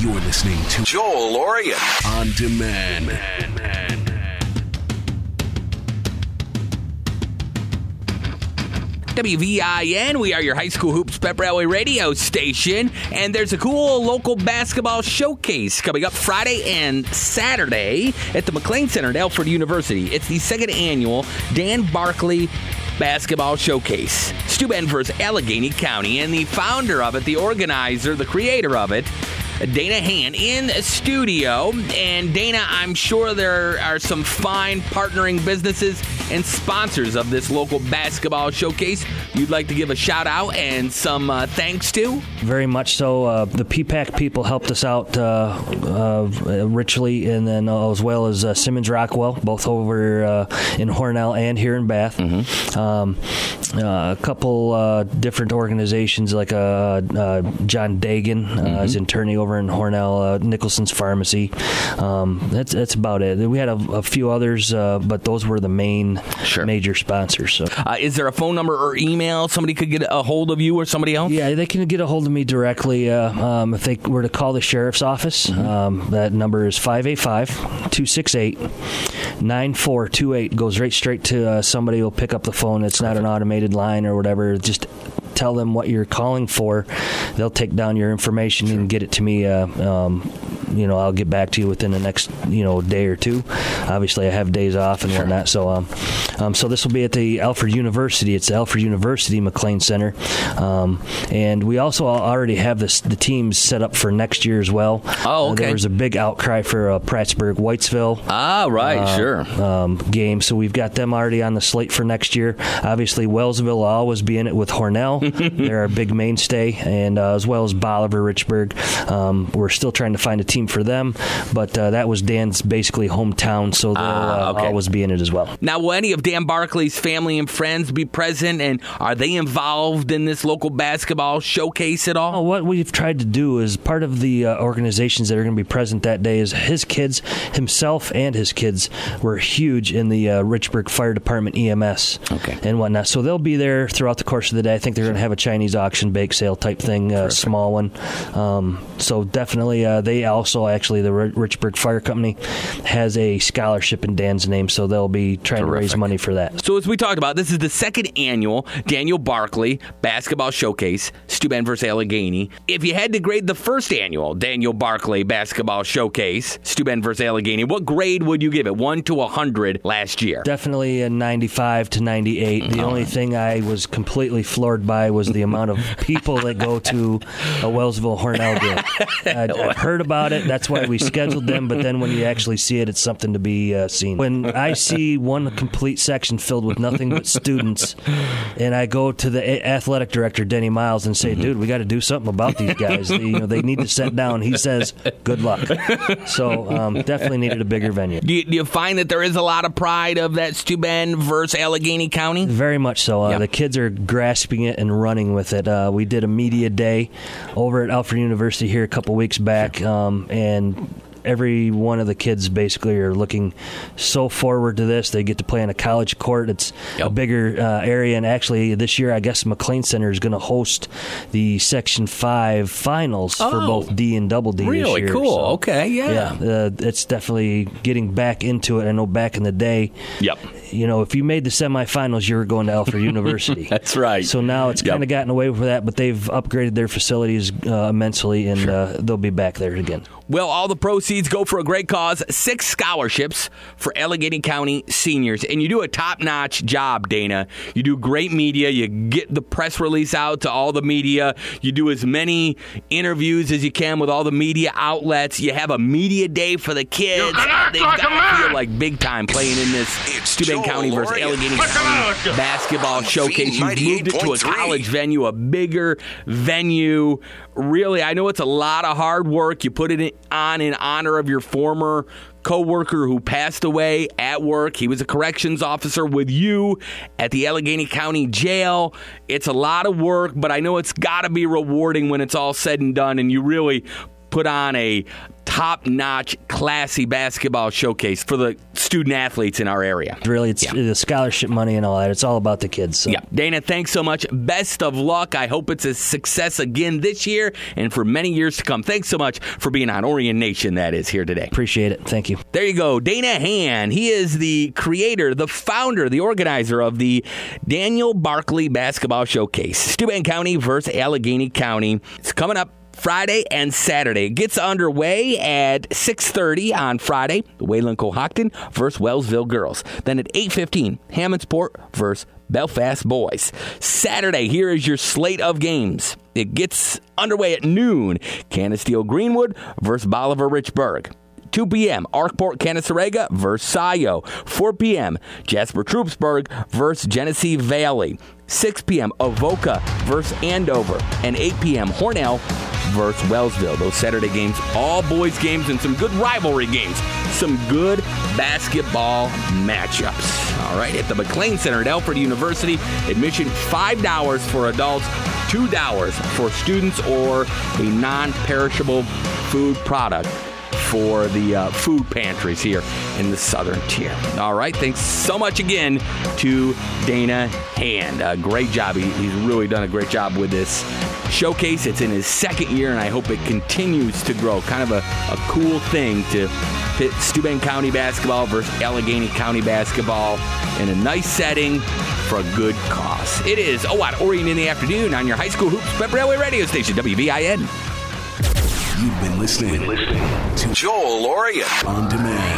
You're listening to Joel Lorian On Demand. WVIN, we are your high school hoops pep rally radio station, and there's a cool local basketball showcase coming up Friday and Saturday at the McLean Center at Alfred University. It's the second annual Dan Barkley Basketball Showcase. Steuben versus Allegheny County, and the founder of it, the organizer, the creator of it, Dana Hand in studio. And Dana, I'm sure there are some fine partnering businesses and sponsors of this local basketball showcase you'd like to give a shout out and some thanks to? Very much so. The PPAC people helped us out richly, and then as well as Simmons Rockwell, both over in Hornell and here in Bath. Mm-hmm. A couple different organizations like John Dagan is attorney over in Hornell, Nicholson's Pharmacy. That's about it. We had a few others, but those were the main major sponsors. So, is there a phone number or email somebody could get a hold of you or somebody else? Yeah, they can get a hold of me directly if they were to call the sheriff's office. Mm-hmm. That number is 585-268-9428. Goes right straight to somebody who will pick up the phone. It's not an automated line or whatever. Just tell them what you're calling for. They'll take down your information and get it to me. I'll get back to you within the next day or two. Obviously, I have days off and whatnot. So this will be at the Alfred University. It's the Alfred University McLean Center, and we also already have the teams set up for next year as well. Oh, okay. There was a big outcry for Prattsburg Whitesville. Ah, right, game. So we've got them already on the slate for next year. Obviously, Wellsville will always be in it with Hornell. They're our big mainstay, and as well as Bolivar, Richburg. We're still trying to find a team for them, but that was Dan's basically hometown, so they'll always be in it as well. Now, will any of Dan Barkley's family and friends be present, and are they involved in this local basketball showcase at all? What we've tried to do is part of the organizations that are going to be present that day is his kids, himself and his kids were huge in the Richburg Fire Department EMS and whatnot, so they'll be there throughout the course of the day. I think they're going to have a Chinese auction bake sale type thing, small one. So definitely they also the Richburg Fire Company has a scholarship in Dan's name, so they'll be trying to raise money for that. So as we talked about, this is the second annual Daniel Barkley Basketball Showcase, Steuben versus Allegheny. If you had to grade the first annual Daniel Barkley Basketball Showcase, Steuben versus Allegheny, what grade would you give it, 1 to 100 last year? Definitely a 95 to 98. The only thing I was completely floored by was the amount of people that go to a Wellsville Hornell game. I've heard about it. That's why we scheduled them. But then when you actually see it, it's something to be seen. When I see one complete section filled with nothing but students, and I go to the athletic director, Denny Miles, and say, dude, we got to do something about these guys. They need to sit down. He says, good luck. So definitely needed a bigger venue. Do you find that there is a lot of pride of that Steuben versus Allegheny County? Very much so. The kids are grasping it and running with it. We did a media day over at Alfred University here a couple weeks back, and every one of the kids basically are looking so forward to this. They get to play on a college court. It's a bigger area, and actually this year I guess McLean Center is going to host the Section 5 finals for both D and Double D this year. Really cool. So, okay, it's definitely getting back into it. I know back in the day, if you made the semifinals, you were going to Alfred University. That's right. So now it's kind of gotten away with that, but they've upgraded their facilities immensely, and they'll be back there again. Well, all the proceeds go for a great cause, 6 scholarships for Allegheny County seniors. And you do a top-notch job, Dana. You do great media. You get the press release out to all the media. You do as many interviews as you can with all the media outlets. You have a media day for the kids. They've got to feel like big time playing in this Steuben County versus Allegheny County basketball showcase. You've moved it to a college venue, a bigger venue. Really, I know it's a lot of hard work. You put it on in honor of your former co-worker who passed away at work. He was a corrections officer with you at the Allegheny County Jail. It's a lot of work, but I know it's got to be rewarding when it's all said and done, and you really put on a top-notch, classy basketball showcase for the student athletes in our area. Really, it's the scholarship money and all that. It's all about the kids. So. Yeah. Dana, thanks so much. Best of luck. I hope it's a success again this year and for many years to come. Thanks so much for being on Orion Nation, that is, here today. Appreciate it. Thank you. There you go. Dana Hand. He is the creator, the founder, the organizer of the Daniel Barkley Basketball Showcase. Steuben County versus Allegheny County. It's coming up Friday and Saturday. It gets underway at 6:30 on Friday. Wayland Cohocton versus Wellsville Girls. Then at 8:15, Hammondsport versus Belfast Boys. Saturday, here is your slate of games. It gets underway at noon. Canisteo Greenwood versus Bolivar Richburg. 2 p.m., Arkport Canasarega versus Sayo. 4 p.m., Jasper Troopsburg versus Genesee Valley. 6 p.m., Avoca versus Andover. And 8 p.m., Hornell versus Wellsville. Those Saturday games, all boys games and some good rivalry games. Some good basketball matchups. All right, at the McLean Center at Alfred University, admission $5 for adults, $2 for students or a non-perishable food product for the food pantries here in the Southern Tier. All right, thanks so much again to Dana Hand. Great job. He's really done a great job with this showcase. It's in his second year, and I hope it continues to grow. Kind of a cool thing to pit Steuben County basketball versus Allegheny County basketball in a nice setting for a good cause. It is Orion in the afternoon on your high school hoops Pep Railway radio station, WVIN. You've been listening to Joel Orion On Demand.